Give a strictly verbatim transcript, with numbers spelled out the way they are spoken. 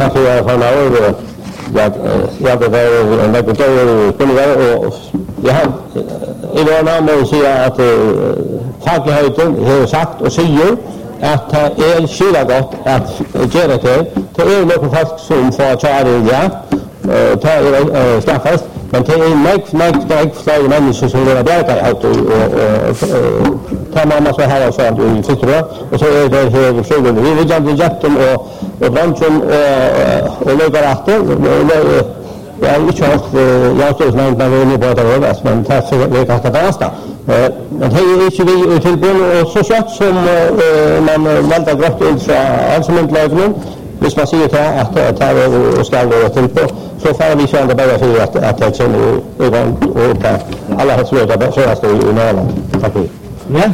takk for jeg får meg. Ja, det var en veldig dårlig kunnig, og jeg har i vår navn å si at fagligheten har sagt og sier at det er skyldig godt at gjøre det. Det er noen folk som får kjøre det, ja, det er straffast, men det er meg, meg, meg flere mennesker som vil ha bjerget alt, og ta mamma som har sånt i Fittebø, og så er det her frivillig. Vi vil gjerne gjette dem og bransjen og løper etter. Jeg har ikke hørt Janstøysnæringen, men vi er på etter øvrigt, men det er kanskje det eneste. Men det er ikke vi tilbud, og så slett som man velger godt ut fra ansomhetsleggene, hvis man sier til at det er skal være tilbud, så får vi kjenne bare for at det kommer i gang og på alle hans løter, så er det i Nærland. Takk for det.